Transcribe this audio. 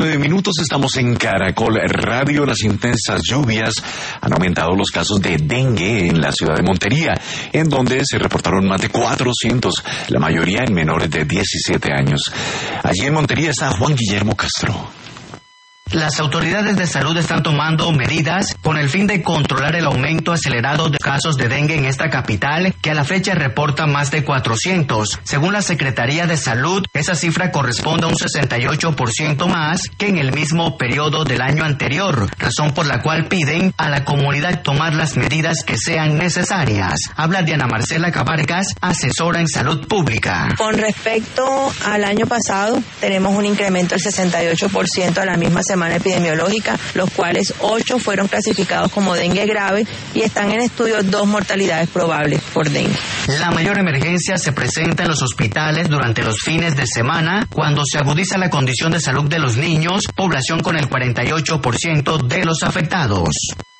9 minutos, estamos en Caracol Radio. Las intensas lluvias han aumentado los casos de dengue en la ciudad de Montería, en donde se reportaron más de 400, la mayoría en menores de 17 años. Allí en Montería está Juan Guillermo Castro. Las autoridades de salud están tomando medidas con el fin de controlar el aumento acelerado de casos de dengue en esta capital, que a la fecha reporta más de 400. Según la Secretaría de Salud, esa cifra corresponde a un 68% más que en el mismo periodo del año anterior, razón por la cual piden a la comunidad tomar las medidas que sean necesarias. Habla Diana Marcela Cabarcas, asesora en salud pública. Con respecto al año pasado, tenemos un incremento del 68% a la misma semana epidemiológica, los cuales 8 fueron clasificados como dengue grave y están en estudio 2 mortalidades probables por dengue. La mayor emergencia se presenta en los hospitales durante los fines de semana, cuando se agudiza la condición de salud de los niños, población con el 48% de los afectados.